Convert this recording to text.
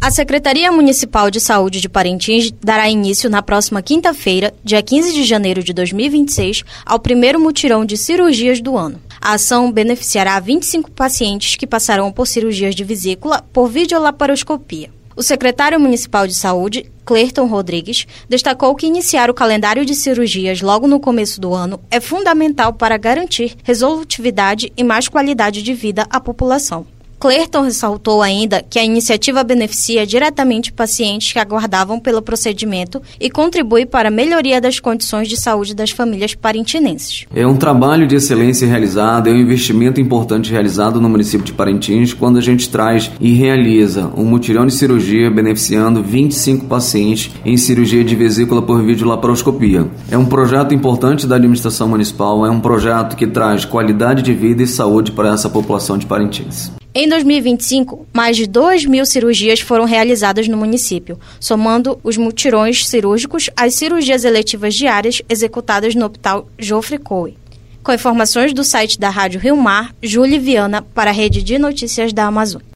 A Secretaria Municipal de Saúde de Parintins dará início na próxima quinta-feira, dia 15 de janeiro de 2026, ao primeiro mutirão de cirurgias do ano. A ação beneficiará 25 pacientes que passarão por cirurgias de vesícula por videolaparoscopia. O secretário municipal de saúde, Clerton Rodrigues, destacou que iniciar o calendário de cirurgias logo no começo do ano é fundamental para garantir resolutividade e mais qualidade de vida à população. Clerton ressaltou ainda que a iniciativa beneficia diretamente pacientes que aguardavam pelo procedimento e contribui para a melhoria das condições de saúde das famílias parintinenses. É um trabalho de excelência realizado, é um investimento importante realizado no município de Parintins quando a gente traz e realiza um mutirão de cirurgia beneficiando 25 pacientes em cirurgia de vesícula por videolaparoscopia. É um projeto importante da administração municipal, é um projeto que traz qualidade de vida e saúde para essa população de Parintins. Em 2025, mais de 2.000 cirurgias foram realizadas no município, somando os mutirões cirúrgicos às cirurgias eletivas diárias executadas no Hospital Joffre Coe. Com informações do site da Rádio Rio Mar, Júlia Viana para a Rede de Notícias da Amazônia.